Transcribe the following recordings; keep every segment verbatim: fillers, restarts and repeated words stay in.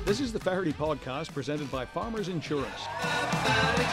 This is the Faraday Podcast presented by Farmers Insurance. Nice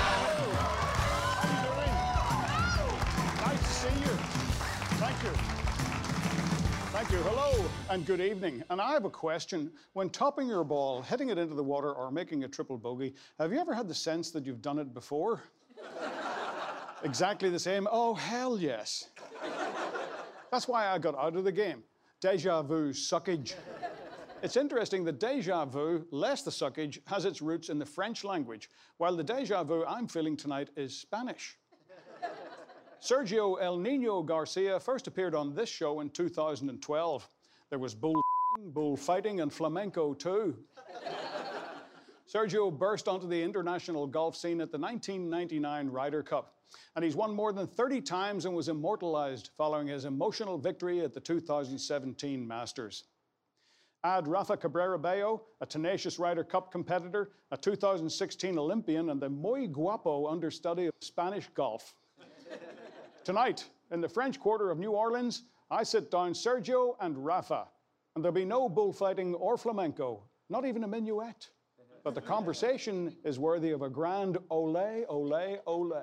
to see you. Thank you. Thank you. Hello and good evening. And I have a question. When topping your ball, hitting it into the water or making a triple bogey, have you ever had the sense that you've done it before? Exactly the same? Oh, hell yes. That's why I got out of the game. Deja vu suckage. It's interesting that déjà vu, less the suckage, has its roots in the French language, while the déjà vu I'm feeling tonight is Spanish. Sergio El Nino Garcia first appeared on this show in two thousand twelve. There was bull bullfighting and flamenco too. Sergio burst onto the international golf scene at the nineteen ninety-nine Ryder Cup, and he's won more than thirty times and was immortalized following his emotional victory at the two thousand seventeen Masters. Add Rafa Cabrera Bello, a tenacious Ryder Cup competitor, a two thousand sixteen Olympian, and the muy guapo understudy of Spanish golf. Tonight, in the French Quarter of New Orleans, I sit down Sergio and Rafa, and there'll be no bullfighting or flamenco, not even a minuet. But the conversation is worthy of a grand ole, ole, ole.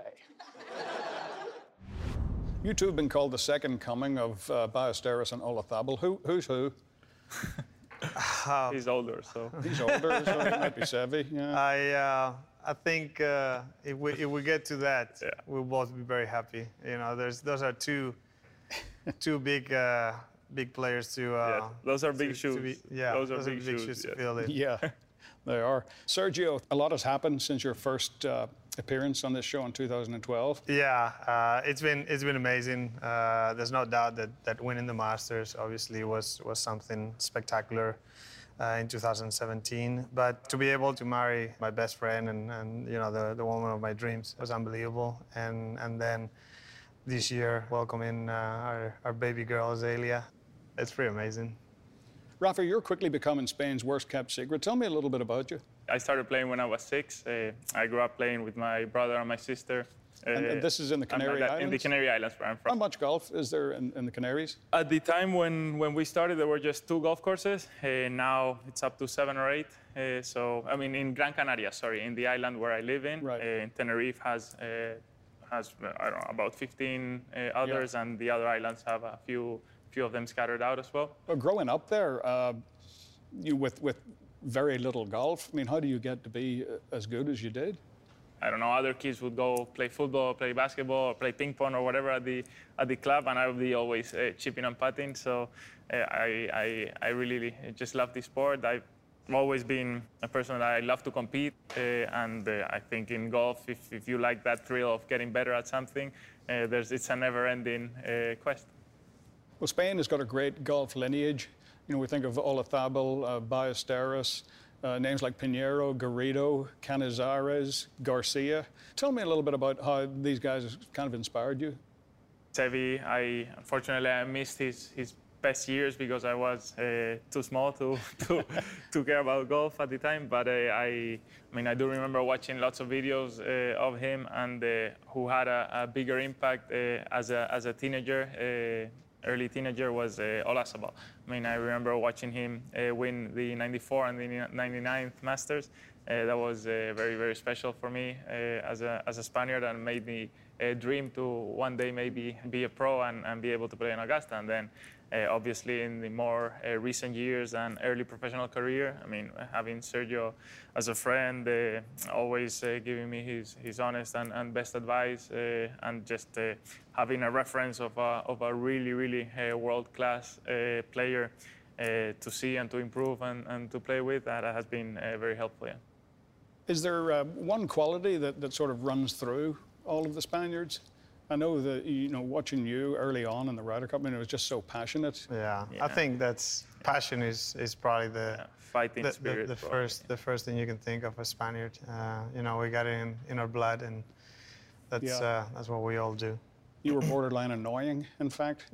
You two have been called the second coming of uh, Ballesteros and Olazabal. Who, who's who? Um, He's older, so. He's older, so he might be savvy. Yeah. I uh, I think uh, if we if we get to that, Yeah. we'll both be very happy. You know, there's those are two two big uh, big players to. Uh, Yeah, those are big to- shoes. To be, yeah, Those are big shoes, to yeah. fill in. Yeah, they are. Sergio, a lot has happened since your first uh, appearance on this show in two thousand twelve. Yeah, uh, it's been it's been amazing. Uh, there's no doubt that, that winning the Masters obviously was was something spectacular uh, in two thousand seventeen. But to be able to marry my best friend and, and you know the, the woman of my dreams was unbelievable. And and then this year welcoming uh, our our baby girl Azalea, it's pretty amazing. Rafa, you're quickly becoming Spain's worst-kept secret. Tell me a little bit about you. I started playing when I was six. Uh, I grew up playing with my brother and my sister. Uh, And, and this is in the and my Canary dad- Islands? In the Canary Islands, where I'm How from. much golf is there in, in the Canaries? At the time when, when we started, there were just two golf courses. Uh, now it's up to seven or eight. Uh, so, I mean, in Gran Canaria, sorry, in the island where I live in. Right. Uh, Tenerife has, uh, has uh, I don't know, about fifteen uh, others, Yeah. and the other islands have a few, few of them scattered out as well. Well, growing up there, uh, you with, with very little golf, I mean, how do you get to be uh, as good as you did? I don't know, other kids would go play football, play basketball, or play ping pong or whatever at the at the club, and I would be always uh, chipping and putting. So uh, I, I I really just love the sport. I've always been a person that I love to compete, uh, and uh, I think in golf, if, if you like that thrill of getting better at something, uh, there's it's a never-ending uh, quest. Well, Spain has got a great golf lineage. You know, we think of Olazabal, uh, Ballesteros, uh, names like Pinheiro, Garrido, Canizares, Garcia. Tell me a little bit about how these guys kind of inspired you. Seve, I unfortunately I missed his his best years because I was uh, too small to to to care about golf at the time. But uh, I, I mean, I do remember watching lots of videos uh, of him, and uh, who had a, a bigger impact uh, as a as a teenager. Uh, early teenager was uh, Olazabal. I mean, I remember watching him uh, win the ninety-four and the ninety-ninth Masters. Uh, that was uh, very, very special for me uh, as a as a Spaniard, and made me uh, dream to one day maybe be a pro and, and be able to play in Augusta. And then, uh, obviously, in the more uh, recent years and early professional career, I mean, having Sergio as a friend, uh, always uh, giving me his his honest and, and best advice, uh, and just uh, having a reference of a of a really, really uh, world-class uh, player uh, to see and to improve and, and to play with, that has been uh, very helpful. Yeah. Is there uh, one quality that, that sort of runs through all of the Spaniards? I know that, you know, watching you early on in the Ryder Cup, I mean, it was just so passionate. Yeah, Yeah. I think that's passion is is probably the Yeah, fighting the, the, spirit. the probably. first the first thing you can think of as Spaniard. Uh, you know, we got it in, in our blood, and that's Yeah. uh, that's what we all do. You were borderline annoying, in fact.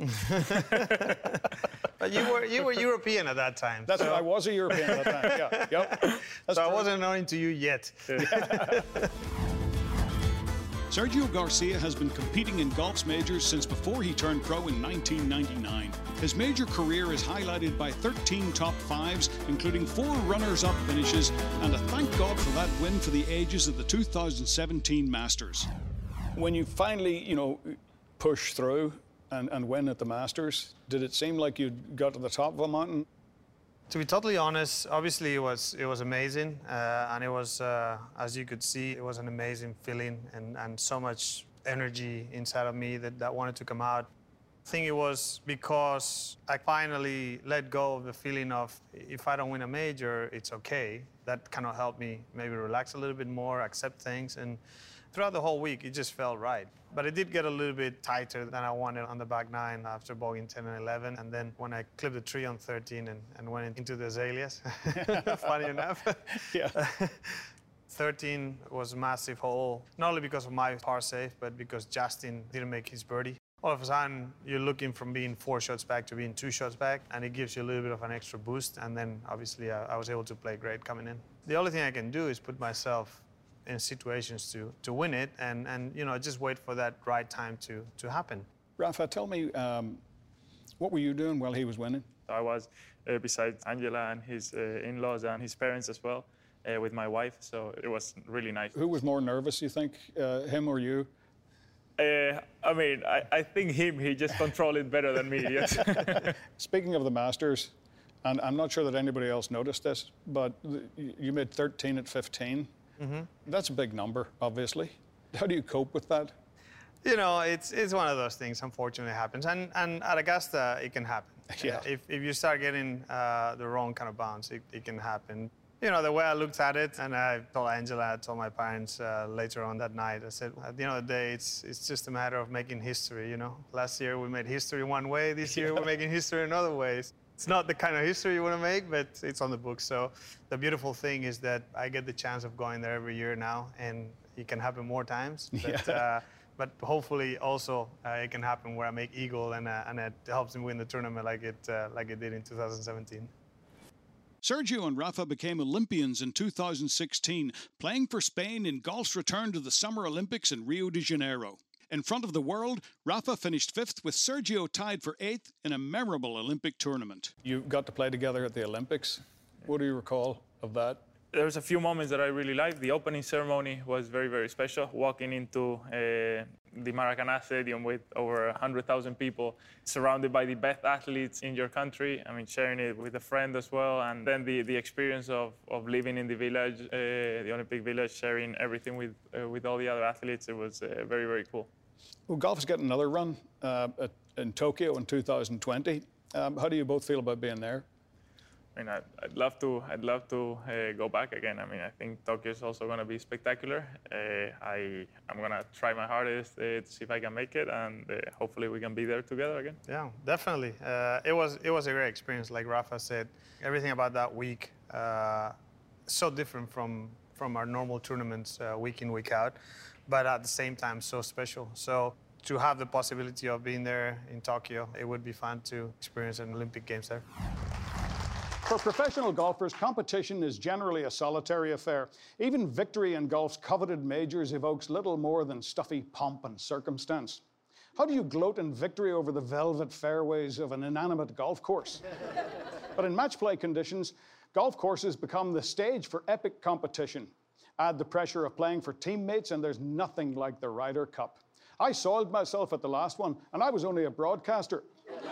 But you were you were European at that time. That's so, I was a European at the time. Yeah, yep. That's so I true. wasn't annoying to you yet. Sergio Garcia has been competing in golf's majors since before he turned pro in nineteen ninety-nine. His major career is highlighted by thirteen top fives, including four runners-up finishes, and a thank God for that win for the ages of the two thousand seventeen Masters. When you finally, you know, push through and, and win at the Masters, did it seem like you'd got to the top of a mountain? To be totally honest, obviously it was it was amazing, uh, and it was, uh, as you could see, it was an amazing feeling and, and so much energy inside of me that, that wanted to come out. I think it was because I finally let go of the feeling of if I don't win a major, it's okay. That kind of helped me maybe relax a little bit more, accept things, and throughout the whole week, it just felt right. But it did get a little bit tighter than I wanted on the back nine after bogeying ten and eleven. And then when I clipped the tree on thirteen and, and went into the azaleas, funny enough. Yeah. thirteen was a massive hole, not only because of my par save, but because Justin didn't make his birdie. All of a sudden, you're looking from being four shots back to being two shots back, and it gives you a little bit of an extra boost. And then, obviously, I, I was able to play great coming in. The only thing I can do is put myself in situations to, to win it and, and, you know, just wait for that right time to, to happen. Rafa, tell me, um, what were you doing while he was winning? I was uh, beside Angela and his uh, in-laws and his parents as well, uh, with my wife, so it was really nice. Who was more nervous, you think, uh, him or you? Uh, I mean, I, I think him, he just controlled it better than me, yes. Speaking of the Masters, and I'm not sure that anybody else noticed this, but you made thirteen at fifteen. Mm-hmm. That's a big number, obviously. How do you cope with that? You know, it's it's one of those things, unfortunately, happens. And, and at Augusta, it can happen. Yeah. Uh, if, if you start getting uh, the wrong kind of bounce, it, it can happen. You know, the way I looked at it, and I told Angela, I told my parents uh, later on that night, I said, at the end of the day, it's, it's just a matter of making history, you know? Last year, we made history one way. This year, yeah. We're making history in other ways. It's not the kind of history you want to make, but it's on the books. So the beautiful thing is that I get the chance of going there every year now, and it can happen more times. But, yeah. uh, but hopefully also uh, it can happen where I make eagle, and, uh, and it helps me win the tournament like it, uh, like it did in two thousand seventeen. Sergio and Rafa became Olympians in two thousand sixteen, playing for Spain in golf's return to the Summer Olympics in Rio de Janeiro. In front of the world, Rafa finished fifth with Sergio tied for eighth in a memorable Olympic tournament. You got to play together at the Olympics. What do you recall of that? There's a few moments that I really liked. The opening ceremony was very, very special. Walking into uh, the Maracanã Stadium with over one hundred thousand people, surrounded by the best athletes in your country. I mean, sharing it with a friend as well. And then the, the experience of, of living in the village, uh, the Olympic Village, sharing everything with, uh, with all the other athletes. It was uh, very, very cool. Well, golf's getting another run uh, at, in Tokyo in two thousand twenty. Um, how do you both feel about being there? I mean, I'd, I'd love to. I'd love to uh, go back again. I mean, I think Tokyo is also going to be spectacular. Uh, I I'm going to try my hardest uh, to see if I can make it, and uh, hopefully we can be there together again. Yeah, definitely. Uh, it was it was a great experience. Like Rafa said, everything about that week uh, so different from from our normal tournaments, uh, week in, week out, but at the same time so special. So to have the possibility of being there in Tokyo, it would be fun to experience an Olympic Games there. For professional golfers, competition is generally a solitary affair. Even victory in golf's coveted majors evokes little more than stuffy pomp and circumstance. How do you gloat in victory over the velvet fairways of an inanimate golf course? But in match play conditions, golf courses become the stage for epic competition. Add the pressure of playing for teammates, and there's nothing like the Ryder Cup. I soiled myself at the last one, and I was only a broadcaster.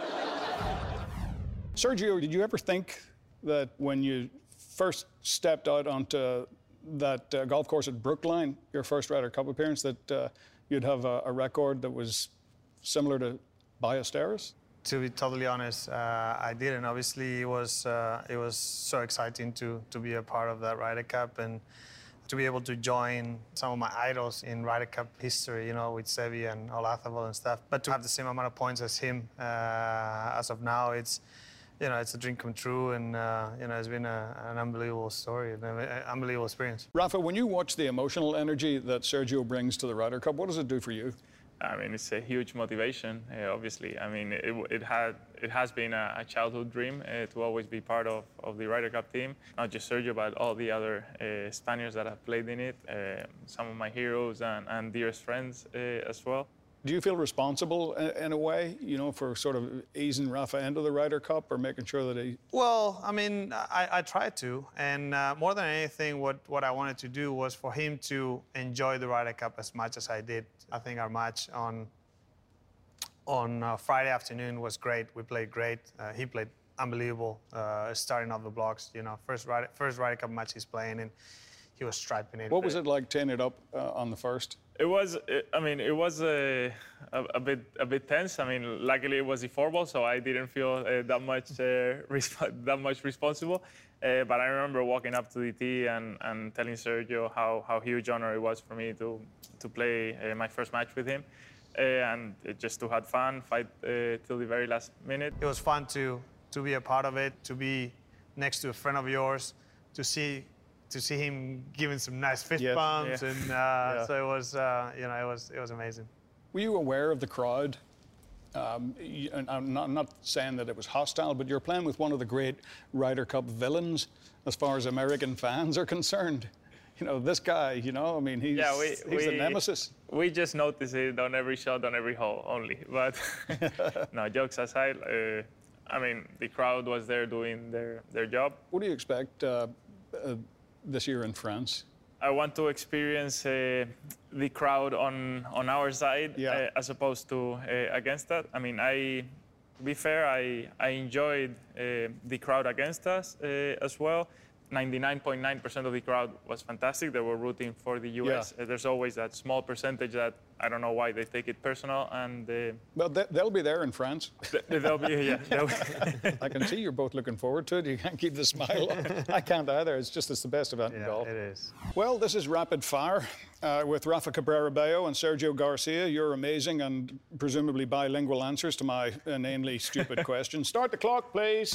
Sergio, did you ever think that when you first stepped out onto that uh, golf course at Brookline, your first Ryder Cup appearance, that uh, you'd have a, a record that was similar to Ballesteros? To be totally honest, uh, I didn't. Obviously, it was uh, it was so exciting to to be a part of that Ryder Cup and to be able to join some of my idols in Ryder Cup history, you know, with Seve and Olazabal and stuff. But to have the same amount of points as him, uh, as of now, it's you know, it's a dream come true, and uh, you know, it's been a, an unbelievable story, an unbelievable experience. Rafa, when you watch the emotional energy that Sergio brings to the Ryder Cup, what does it do for you? I mean, it's a huge motivation, uh, obviously. I mean, it, it, had, it has been a, a childhood dream uh, to always be part of, of the Ryder Cup team. Not just Sergio, but all the other uh, Spaniards that have played in it, uh, some of my heroes and, and dearest friends uh, as well. Do you feel responsible in, in a way, you know, for sort of easing Rafa into the Ryder Cup or making sure that he... Well, I mean, I, I tried to. And uh, more than anything, what, what I wanted to do was for him to enjoy the Ryder Cup as much as I did. I think our match on, on uh, Friday afternoon was great. We played great. Uh, he played unbelievable, uh, starting off the blocks. You know, first Ryder, first Ryder Cup match he's playing, and he was striping it. What was it like teeing it up uh, on the first? It was, I mean, it was a, a, a bit a bit tense. I mean, luckily it was the four ball, so I didn't feel uh, that much uh, that much responsible. Uh, but I remember walking up to the tee and, and telling Sergio how, how huge honor it was for me to to play uh, my first match with him, uh, and it just to have fun, fight uh, till the very last minute. It was fun to to be a part of it, to be next to a friend of yours, to see. to see him giving some nice fist yes. bumps, yeah. and uh, yeah. so it was, uh, you know, it was it was amazing. Were you aware of the crowd? Um, you, and I'm not, I'm not saying that it was hostile, but you're playing with one of the great Ryder Cup villains as far as American fans are concerned. You know, this guy, you know, I mean, he's, yeah, we, he's we, the nemesis. We just notice it on every shot, on every hole only. But no, jokes aside, uh, I mean, the crowd was there doing their, their job. What do you expect uh, uh, this year in France? I want to experience uh, the crowd on, on our side yeah. uh, as opposed to uh, against that. I mean, I, to be fair, I, I enjoyed uh, the crowd against us uh, as well. ninety-nine point nine percent of the crowd was fantastic. They were rooting for the U S. Yeah. Uh, there's always that small percentage that I don't know why they take it personal. And uh, well, they, they'll be there in France. They'll be, yeah. They'll be. I can see you're both looking forward to it. You can't keep the smile on. I can't either. It's just it's the best event yeah, in golf. It is. Well, this is Rapid Fire uh, with Rafa Cabrera Bello and Sergio Garcia. Your amazing and presumably bilingual answers to my inanely stupid questions. Start the clock, please.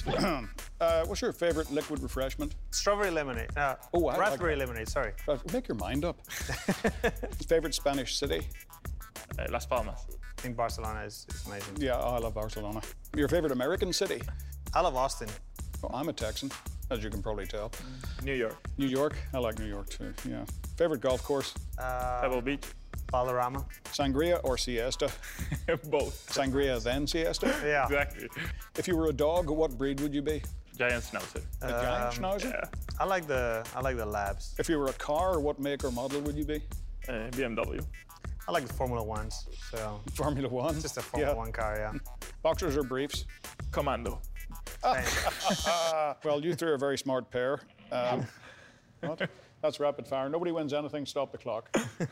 uh, what's your favorite liquid refreshment? Strawberry lemonade. Uh, oh, I raspberry like lemonade. Sorry. Uh, make your mind up. Favorite Spanish city? Uh, Las Palmas. I think Barcelona is, is amazing. Yeah, oh, I love Barcelona. Your favorite American city? I love Austin. Oh, I'm a Texan, as you can probably tell. New York. New York? I like New York too, yeah. Favorite golf course? Uh, Pebble Beach. Valderrama. Sangria or siesta? Both. Sangria then siesta? Yeah. Exactly. If you were a dog, what breed would you be? Giant Schnauzer. A giant Um, schnauzer? Yeah. I like the I like the labs. If you were a car, what make or model would you be? Uh, B M W. I like the Formula Ones. So Formula One? just a Formula yeah. One car, yeah. Boxers or briefs? Commando. Uh, well, you three are a very smart pair. Um, what? That's rapid fire. Nobody wins anything. Stop the clock.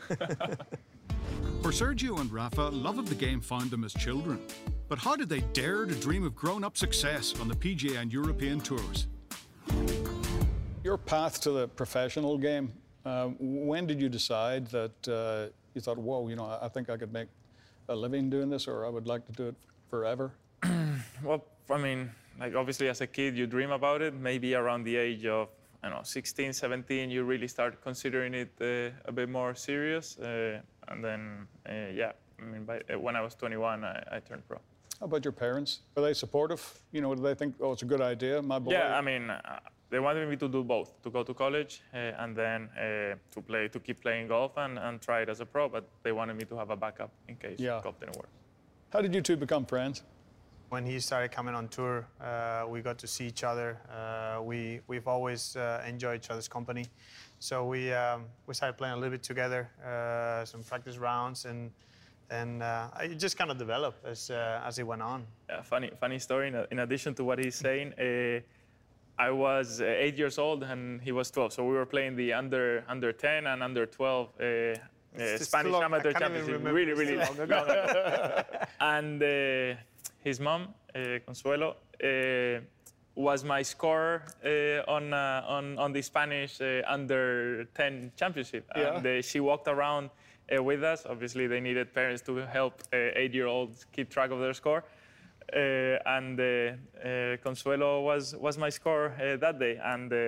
For Sergio and Rafa, love of the game found them as children. But how did they dare to dream of grown-up success on the P G A and European tours? Your path to the professional game, uh, when did you decide that uh, you thought, whoa, you know, I think I could make a living doing this, or I would like to do it forever? Well, I mean, like obviously as a kid you dream about it. Maybe around the age of, I don't know, sixteen, seventeen, you really start considering it uh, a bit more serious. Uh, and then, uh, yeah, I mean, by, uh, when I was twenty-one, I, I turned pro. How about your parents? Are they supportive? You know, do they think, oh, it's a good idea, my boy? Yeah, I mean, uh, they wanted me to do both, to go to college uh, and then uh, to play, to keep playing golf and, and try it as a pro. But they wanted me to have a backup in case Yeah. golf didn't work. How did you two become friends? When he started coming on tour, uh, we got to see each other. Uh, we we've always uh, enjoyed each other's company, so we um, we started playing a little bit together, uh, some practice rounds, and and uh, it just kind of developed as uh, as it went on. Yeah, funny funny story. In, in addition to what he's saying, uh, I was uh, eight years old and he was twelve, so we were playing the under under ten and under twelve. Uh, Uh, Spanish long, amateur I can't even championship, remember. really, really It's long long ago. ago. And uh, his mom, uh, Consuelo, uh, was my scorer uh, on, uh, on on the Spanish uh, under ten championship. Yeah. And uh, she walked around uh, with us. Obviously, they needed parents to help uh, eight-year-olds keep track of their score. Uh, and uh, uh, Consuelo was was my scorer uh, that day. And uh,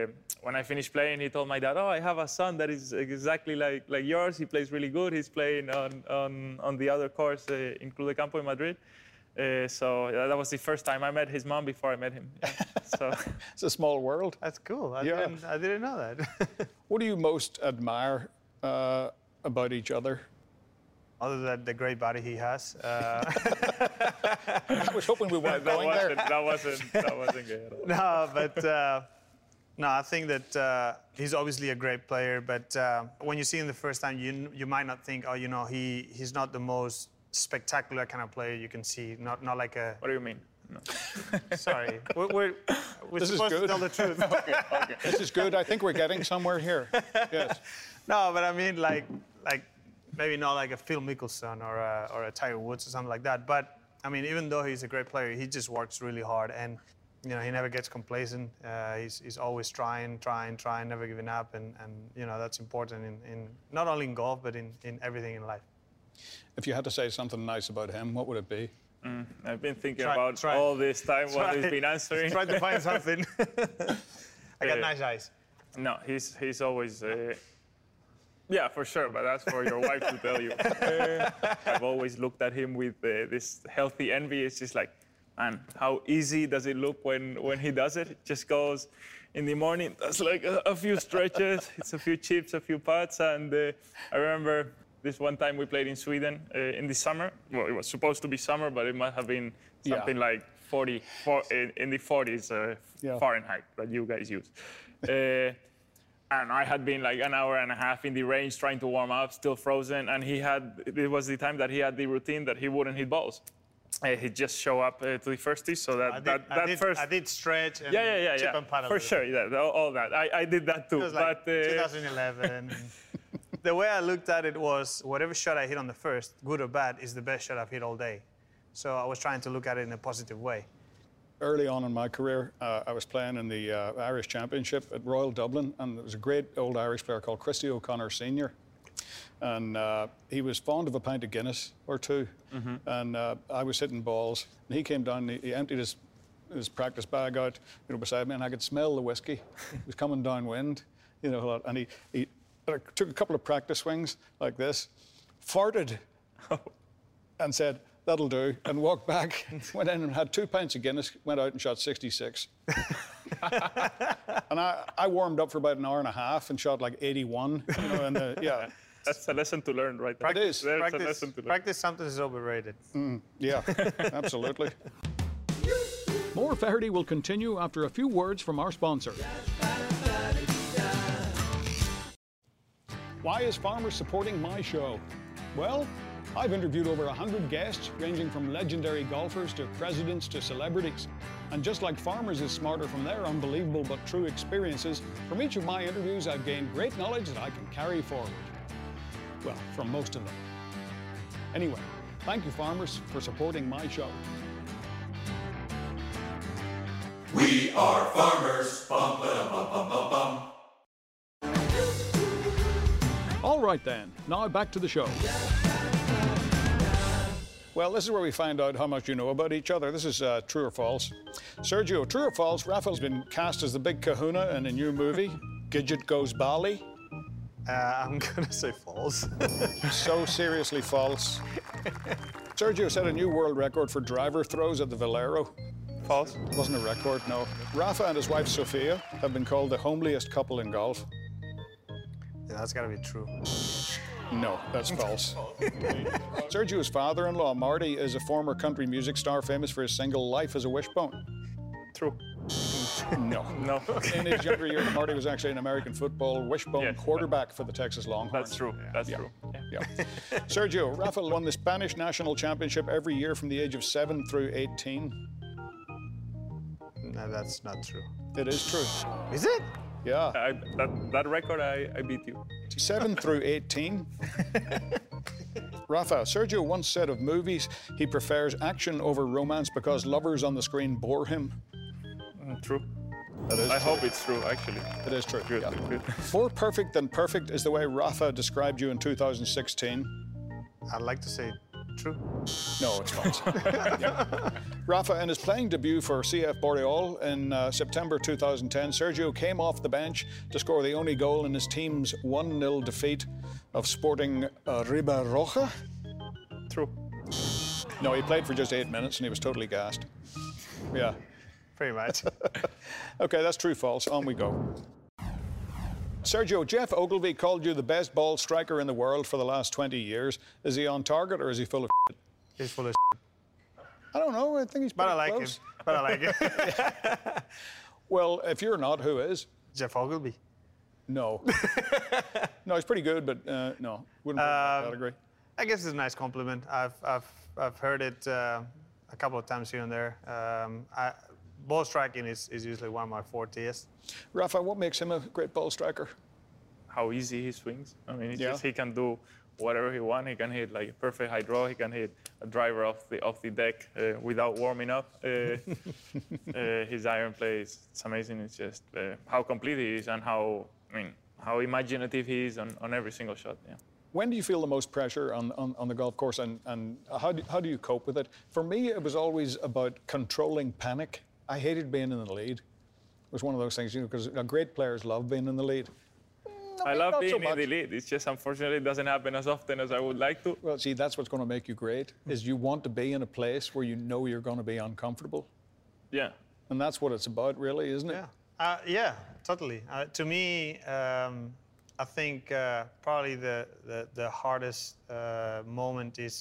when I finished playing, he told my dad, "Oh, I have a son that is exactly like like yours. He plays really good. He's playing on on on the other course uh, in Club de Campo in Madrid." Uh, so yeah, that was the first time I met his mom before I met him. Yeah. So It's a small world. That's cool. I, Yeah. didn't, I didn't know that. What do you most admire uh, about each other? Other than the great body he has. Uh, I was hoping we weren't that going there. wasn't that wasn't that wasn't good at all. no, but uh, no, I think that uh, he's obviously a great player. But uh, when you see him the first time, you you might not think, oh, you know, he he's not the most spectacular kind of player you can see. Not not like a. What do you mean? No. Sorry, we're we're, we're This is supposed to good. tell the truth. Okay, okay. This is good. I think we're getting somewhere here. Yes. No, but I mean like like maybe not like a Phil Mickelson or a, or a Tiger Woods or something like that. But I mean, even though he's a great player, he just works really hard, and you know he never gets complacent. Uh, he's he's always trying, trying, trying, never giving up, and and you know that's important in, in not only in golf but in, in everything in life. If you had to say something nice about him, what would it be? Mm, I've been thinking Try- about try- all this time what try- he's been answering. Try to find something. I got Uh, nice eyes. No, he's he's always. Uh, yeah, for sure, but that's for your wife to tell you. Uh, I've always looked at him with uh, this healthy envy. It's just like, man, how easy does it look when, when he does it? It just goes in the morning, does like a, a few stretches, it's a few chips, a few putts, and uh, I remember this one time we played in Sweden uh, in the summer. Well, it was supposed to be summer, but it must have been something Yeah. like forty, four, in, in the forties uh, Yeah. Fahrenheit that you guys use. Uh, and I had been like an hour and a half in the range trying to warm up, still frozen. And he had, it was the time that he had the routine that he wouldn't hit balls. Uh, he'd just show up uh, to the first tee, so that, I did, that, I that did, first... I did stretch and yeah, yeah, yeah, chip yeah. and putt a For little sure, yeah, all, all that. I, I did that too. It was like but, uh, twenty eleven. The way I looked at it was whatever shot I hit on the first, good or bad, is the best shot I've hit all day. So I was trying to look at it in a positive way. Early on in my career, uh, I was playing in the uh, Irish Championship at Royal Dublin, and there was a great old Irish player called Christy O'Connor Senior And uh, he was fond of a pint of Guinness or two. Mm-hmm. And uh, I was hitting balls, and he came down, and he, he emptied his, his practice bag out, you know, beside me, and I could smell the whiskey. It was coming downwind, you know, and he, he I took a couple of practice swings like this, farted, and said, "That'll do," and walked back, went in and had two pints of Guinness, went out and shot sixty-six. And I, I warmed up for about an hour and a half and shot like eighty-one, you know, and uh, yeah. that's a lesson to learn right there. It is. That's a Practice, lesson to learn. practice sometimes is overrated. Yeah, absolutely. More Flaherty will continue after a few words from our sponsor. Why is Farmers supporting my show? Well, I've interviewed over one hundred guests, ranging from legendary golfers to presidents to celebrities. And just like Farmers is smarter from their unbelievable but true experiences, from each of my interviews I've gained great knowledge that I can carry forward. Well, from most of them. Anyway, thank you, Farmers, for supporting my show. We are farmers. Bum, ba, bum, bum, bum, bum. All right then, now back to the show. Well, this is where we find out how much you know about each other. This is uh, true or false. Sergio, true or false, Rafael's been cast as the big kahuna in a new movie, Gidget Goes Bali. Uh, I'm gonna say false. So seriously false. Sergio set a new world record for driver throws at the Valero. False. It wasn't a record, no. Rafa and his wife Sophia have been called the homeliest couple in golf. Yeah, that's gotta be true. No, that's false. Sergio's father-in-law, Marty, is a former country music star famous for his single Life as a Wishbone. True. No. No. In his younger years, Marty was actually an American football wishbone Yes. quarterback for the Texas Longhorns. That's true. That's Yeah. true. Yeah. Yeah. Sergio, Rafael won the Spanish national championship every year from the age of seven through eighteen. No, that's not true. It is true. Is it? Yeah. I, that, that record, I, I beat you. seven through eighteen. Rafa, Sergio once said of movies he prefers action over romance because lovers on the screen bore him. Mm, true. That is I true. hope it's true, actually. It is true. Good, yeah. good. More perfect than perfect is the way Rafa described you in two thousand sixteen. I'd like to say True. No, it's false. Rafa, in his playing debut for C F Boreal in uh, September two thousand ten, Sergio came off the bench to score the only goal in his team's one nil defeat of Sporting uh, Riba-Roja. True. No, he played for just eight minutes and he was totally gassed. Yeah. Pretty much. Okay, that's true, false. On we go. Sergio, Jeff Ogilvy called you the best ball striker in the world for the last twenty years. Is he on target or is he full of shit? He's full of I don't know. I think he's But pretty I like close. him. But I like it. Well, if you're not, who is? Jeff Ogilvy. No. No, he's pretty good, but uh, no. Wouldn't put him in that Um, category. I guess it's a nice compliment. I've, I've, I've heard it uh, a couple of times here and there. Um, I, ball striking is, is usually one of my fortes. Rafa, what makes him a great ball striker? How easy he swings. I mean, it's Yeah. just he can do whatever he wants. He can hit like a perfect high draw. He can hit a driver off the off the deck uh, without warming up. Uh, uh, his iron play is it's amazing. It's just uh, how complete he is and how I mean how imaginative he is on, on every single shot. Yeah. When do you feel the most pressure on, on, on the golf course, and, and how, do, how do you cope with it? For me, it was always about controlling panic. I hated being in the lead. It was one of those things, you know, because great players love being in the lead. I mean, love not being so in much. the lead. It's just unfortunately it doesn't happen as often as I would like to. Well, see, that's what's going to make you great, is you want to be in a place where you know you're going to be uncomfortable. Yeah. And that's what it's about, really, isn't it? Yeah, uh, yeah, totally. Uh, to me, um, I think uh, probably the, the, the hardest uh, moment is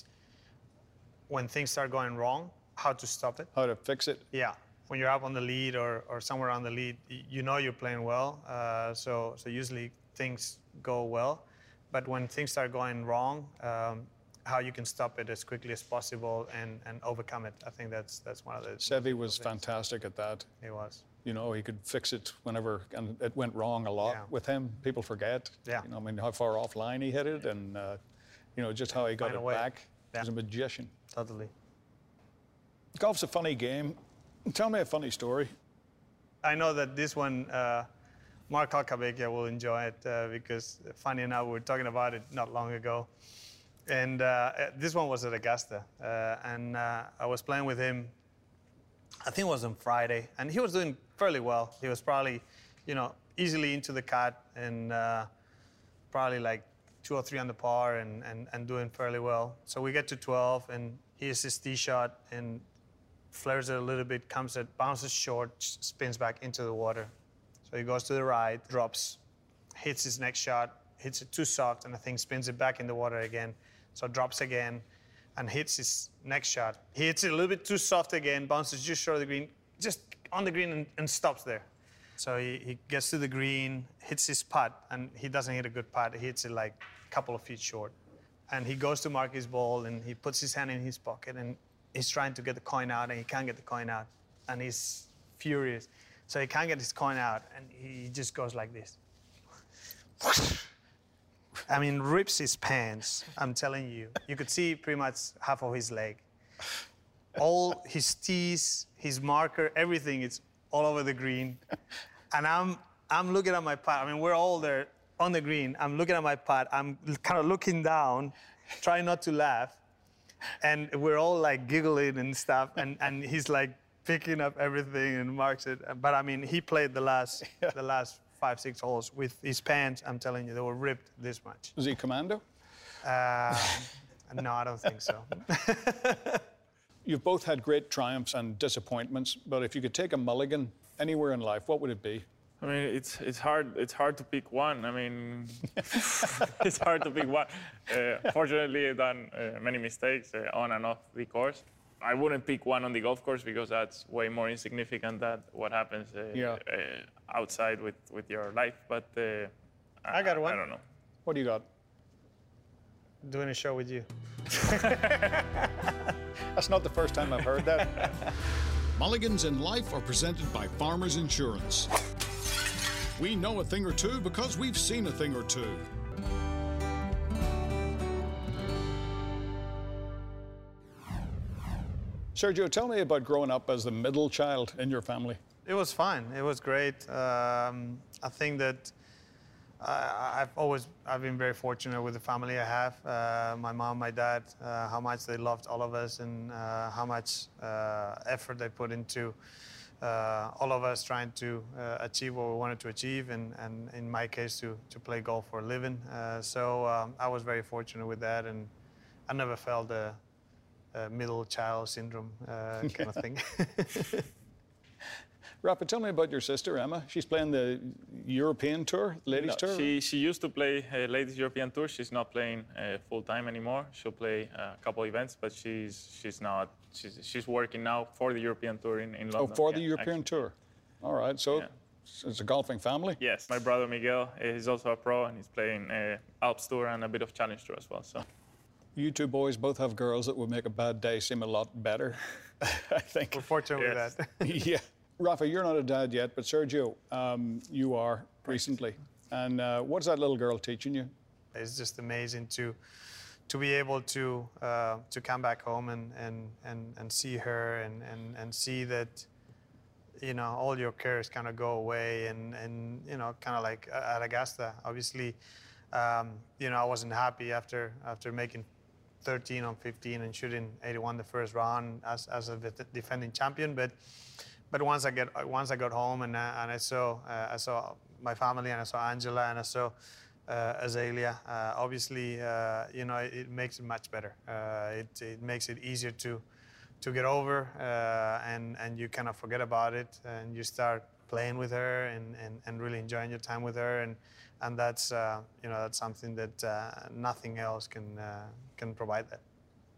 when things start going wrong, how to stop it. How to fix it. Yeah, when you're up on the lead or, or somewhere on the lead, y- you know you're playing well. Uh, so, so usually things go well. But when things start going wrong, um, how you can stop it as quickly as possible and, and overcome it. I think that's that's one of the. Sevi was fantastic at that. He was. You know, he could fix it whenever, and it went wrong a lot Yeah. with him. People forget. Yeah. You know, I mean, how far offline he hit it, and uh, you know, just how he got Find a it way. back. Yeah. He's a magician. Totally. Golf's a funny game. Tell me a funny story. I know that this one, uh, Mark Alcabecia will enjoy it uh, because, funny enough, we were talking about it not long ago. And uh, this one was at Augusta. Uh, and uh, I was playing with him, I think it was on Friday. And he was doing fairly well. He was probably, you know, easily into the cut and uh, probably like two or three on the par and, and, and doing fairly well. So we get to twelve and he hits his tee shot and flares it a little bit, comes it, bounces short, spins back into the water. So he goes to the right, drops, hits his next shot, hits it too soft, and I think spins it back in the water again. So drops again and hits his next shot. He hits it a little bit too soft again, bounces just short of the green, just on the green and, and stops there. So he, he gets to the green, hits his putt, and he doesn't hit a good putt. He hits it like a couple of feet short. And he goes to mark his ball, and he puts his hand in his pocket, and he's trying to get the coin out, and he can't get the coin out. And he's furious. So he can't get his coin out, and he just goes like this. I mean, rips his pants, I'm telling you. You could see pretty much half of his leg. All his tees, his marker, everything, it's all over the green. And I'm, I'm looking at my putt. I mean, we're all there on the green. I'm looking at my putt. I'm kind of looking down, trying not to laugh. And we're all like giggling and stuff. And, and he's like picking up everything and marks it. But I mean, he played the last, the last five, six holes with his pants. I'm telling you, they were ripped this much. Was he commando? Uh, no, I don't think so. You've both had great triumphs and disappointments, but if you could take a mulligan anywhere in life, what would it be? I mean, it's it's hard it's hard to pick one. I mean, it's hard to pick one. Uh, fortunately, I've done uh, many mistakes uh, on and off the course. I wouldn't pick one on the golf course because that's way more insignificant than what happens uh, Yeah. uh, outside with, with your life. But uh, I got one. I don't know. What do you got? Doing a show with you. That's not the first time I've heard that. Mulligans in life are presented by Farmers Insurance. We know a thing or two because we've seen a thing or two. Sergio, tell me about growing up as the middle child in your family. It was fun. It was great. Um, I think that I, I've always I've been very fortunate with the family I have. Uh, my mom, my dad, uh, how much they loved all of us, and uh, how much uh, effort they put into uh, all of us trying to uh, achieve what we wanted to achieve, and, and in my case, to to play golf for a living. Uh, so um, I was very fortunate with that, and I never felt a, a middle child syndrome uh, kind of thing. Rafa, tell me about your sister, Emma. She's playing the European Tour, the Ladies No, Tour? She, she used to play uh, Ladies European Tour. She's not playing uh, full-time anymore. She'll play uh, a couple events, but she's she's not. She's, she's working now for the European Tour in, in London. Oh, for yeah, the European actually. Tour. All right, so Yeah. it's a golfing family? Yes. My brother Miguel is also a pro, and he's playing uh, Alps Tour and a bit of Challenge Tour as well. So. You two boys both have girls that would make a bad day seem a lot better, I think. We're fortunate Yes. with that. Yeah. Rafa, you're not a dad yet, but Sergio, um, you are recently. And uh, what's that little girl teaching you? It's just amazing to to be able to uh, to come back home and and and, and see her and, and, and see that, you know, all your cares kind of go away, and, and you know, kind of like at Augusta. Obviously, um, you know, I wasn't happy after after making thirteen on fifteen and shooting eighty-one the first round as as a defending champion, but. But once I get once I got home and uh, and I saw uh, I saw my family, and I saw Angela, and I saw uh, Azalea. Uh, obviously, uh, you know, it, it makes it much better. Uh, it it makes it easier to to get over, uh, and and you kind of forget about it, and you start playing with her and, and, and really enjoying your time with her, and and that's uh, you know that's something that uh, nothing else can uh, can provide that.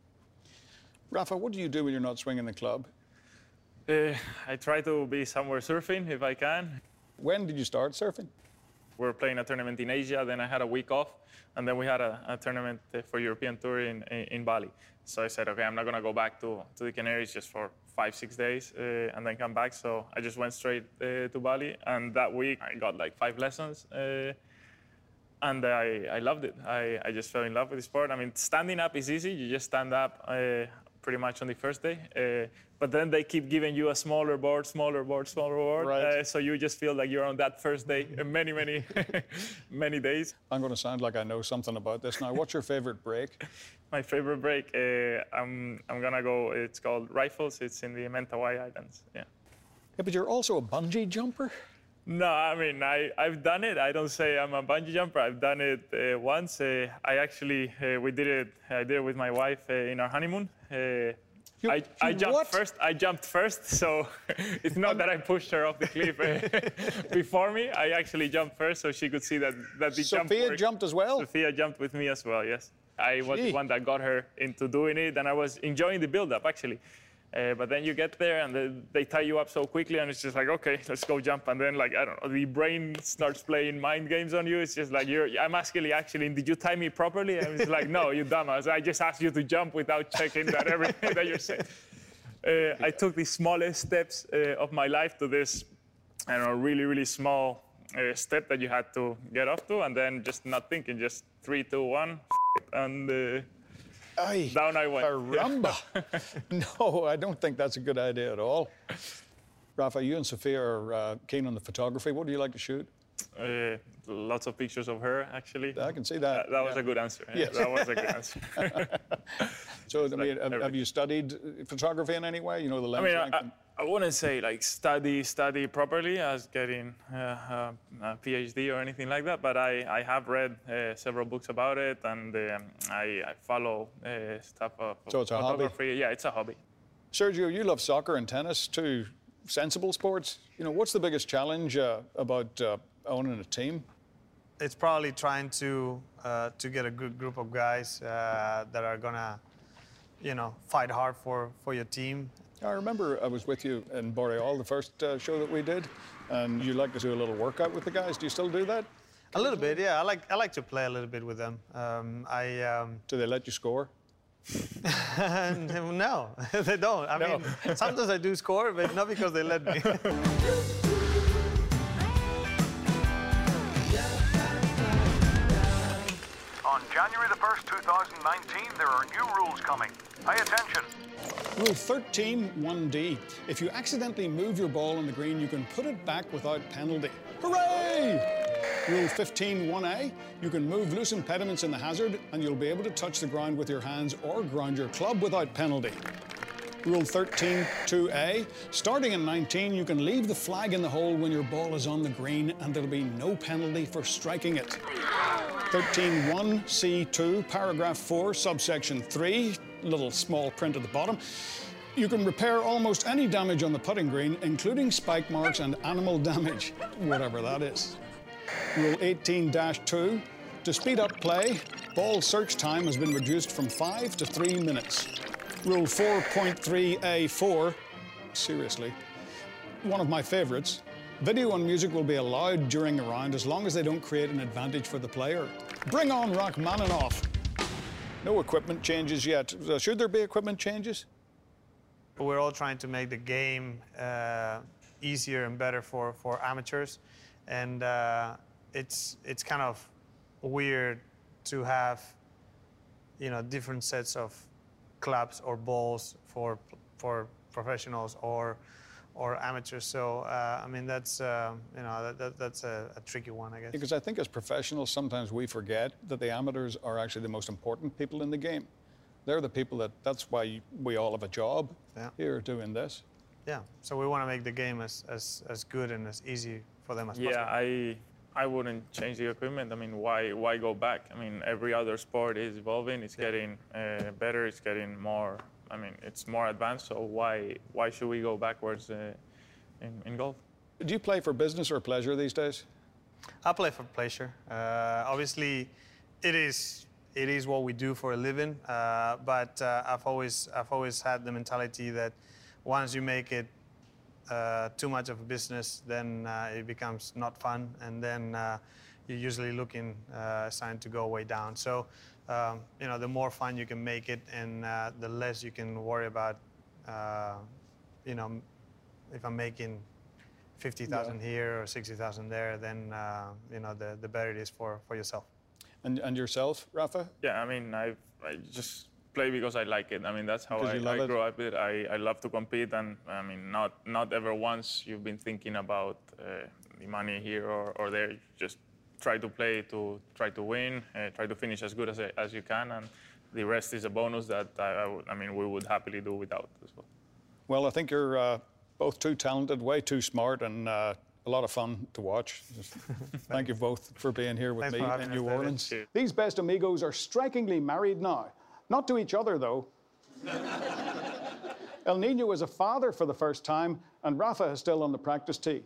Rafa, what do you do when you're not swinging the club? Uh, I try to be somewhere surfing if I can. When did you start surfing? We were playing a tournament in Asia, then I had a week off, and then we had a, a tournament for European Tour in, in, in Bali. So I said, okay, I'm not going to go back to, to the Canaries just for five, six days uh, and then come back. So I just went straight uh, to Bali, and that week I got like five lessons. Uh, and I, I loved it. I, I just fell in love with the sport. I mean, standing up is easy. You just stand up uh, pretty much on the first day. Uh, But then they keep giving you a smaller board, smaller board, smaller board. Right. Uh, so you just feel like you're on that first day uh, many, many, many days. I'm going to sound like I know something about this now. What's your favorite break? My favorite break, uh, I'm, I'm going to go, it's called Rifles. It's in the Mentawai Islands. Yeah. Yeah, but you're also a bungee jumper? No, I mean, I, I've done it. I don't say I'm a bungee jumper. I've done it uh, once. Uh, I actually, uh, we did it, I did it with my wife uh, in our honeymoon. Uh, You, I, I you jumped what? first. I jumped first, so it's not that I pushed her off the cliff uh, before me. I actually jumped first, so she could see that that the jump Sophia worked. jumped as well? Sophia jumped with me as well. Yes, I was Gee. the one that got her into doing it, and I was enjoying the build-up actually. Uh, but then you get there, and they, they tie you up so quickly, and it's just like, okay, let's go jump. And then, like, I don't know, the brain starts playing mind games on you. It's just like, you're, I'm asking, actually, did you tie me properly? And it's like, no, you dumbass. I just asked you to jump without checking that everything that you're saying. Uh, I took the smallest steps uh, of my life to this, I don't know, really, really small uh, step that you had to get off to, and then just not thinking, just three, two, one, f- it, and uh, Aye, down I went. Caramba. No, I don't think that's a good idea at all. Rafa, you and Sophia are uh, keen on the photography. What do you like to shoot? Uh, lots of pictures of her, actually. I can see that. That, that was yeah. a good answer. Yeah, Yes. That was a good answer. So, I mean, like have, have everything. you studied photography in any way? You know, the I lens mean, length I, and- I wouldn't say like study, study properly as getting uh, uh, a PhD or anything like that, but I, I have read uh, several books about it, and um, I, I follow uh, stuff of So it's a hobby? photography. Yeah, it's a hobby. Sergio, you love soccer and tennis, two sensible sports. You know, what's the biggest challenge uh, about uh, owning a team? It's probably trying to uh, to get a good group of guys uh, that are gonna, you know, fight hard for, for your team. I remember I was with you in Boreal, the first uh, show that we did, and you like to do a little workout with the guys. Do you still do that? A little bit, yeah. I like I like to play a little bit with them. Um, I um, Do they let you score? no, they don't. I No. mean, sometimes I do score, but not because they let me. On January the first, two thousand nineteen, there are new rules coming. Pay attention. Rule thirteen one D. If you accidentally move your ball on the green, you can put it back without penalty. Hooray! Rule fifteen one A, you can move loose impediments in the hazard and you'll be able to touch the ground with your hands or ground your club without penalty. Rule thirteen two A, starting in nineteen, you can leave the flag in the hole when your ball is on the green and there'll be no penalty for striking it. thirteen one C two, paragraph four, subsection three, little small print at the bottom. You can repair almost any damage on the putting green, including spike marks and animal damage, whatever that is. Rule eighteen dash two, to speed up play, ball search time has been reduced from five to three minutes. Rule four point three A four, seriously, one of my favorites. Video and music will be allowed during a round as long as they don't create an advantage for the player. Bring on Rachmaninoff. No equipment changes yet. Uh, should there be equipment changes? We're all trying to make the game uh, easier and better for, for amateurs. And uh, it's, it's kind of weird to have, you know, different sets of clubs or balls for, for professionals or or amateurs. So, uh, I mean, that's, uh, you know, that, that, that's a, a tricky one, I guess. Because I think as professionals, sometimes we forget that the amateurs are actually the most important people in the game. They're the people that, that's why we all have a job yeah. here doing this. Yeah, so we want to make the game as, as, as good and as easy for them as yeah, possible. Yeah, I, I wouldn't change the equipment. I mean, why, why go back? I mean, every other sport is evolving, it's yeah. getting uh, better, it's getting more, I mean, it's more advanced, so why why should we go backwards uh, in, in golf? Do you play for business or pleasure these days? I play for pleasure. Uh, obviously, it is it is what we do for a living, uh, but uh, I've always I've always had the mentality that once you make it uh, too much of a business, then uh, it becomes not fun, and then uh, you're usually looking uh, sign to go way down. So. Um, you know, the more fun you can make it, and uh, the less you can worry about, uh, you know, if I'm making fifty thousand yeah. here or sixty thousand there, then uh, you know, the, the better it is for, for yourself. And and yourself, Rafa? Yeah, I mean, I I just play because I like it. I mean, that's how I, I grew up with it. I, I love to compete, and I mean, not not ever once you've been thinking about uh, the money here or, or there. You just try to play to try to win, uh, try to finish as good as, as you can, and the rest is a bonus that I, I, would, I mean we would happily do without as well. Well, I think you're uh, both too talented, way too smart, and uh, a lot of fun to watch. Thank you both for being here with Thanks me in New Orleans. Cheers. These best amigos are strikingly married now. Not to each other, though. El Nino is a father for the first time, and Rafa is still on the practice tee.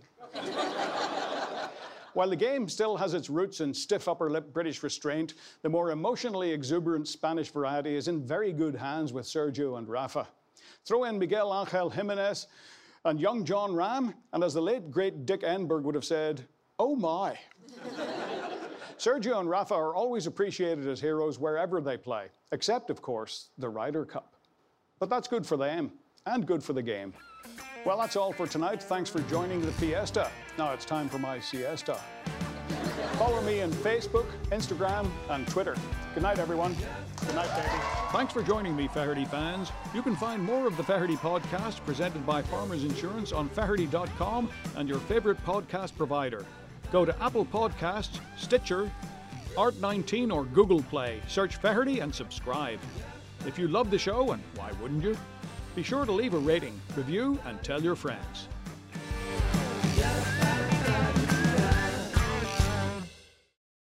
While the game still has its roots in stiff upper lip British restraint, the more emotionally exuberant Spanish variety is in very good hands with Sergio and Rafa. Throw in Miguel Angel Jimenez and young John Ram, and as the late, great Dick Enberg would have said, oh my. Sergio and Rafa are always appreciated as heroes wherever they play, except, of course, the Ryder Cup. But that's good for them, and good for the game. Well, that's all for tonight. Thanks for joining the fiesta. Now it's time for my siesta. Follow me on Facebook, Instagram, and Twitter. Good night, everyone. Good night, baby. Thanks for joining me, Faherty fans. You can find more of the Faherty podcast presented by Farmers Insurance on Faherty dot com and your favorite podcast provider. Go to Apple Podcasts, Stitcher, Art nineteen, or Google Play. Search Faherty and subscribe. If you love the show, and why wouldn't you? Be sure to leave a rating, review, and tell your friends.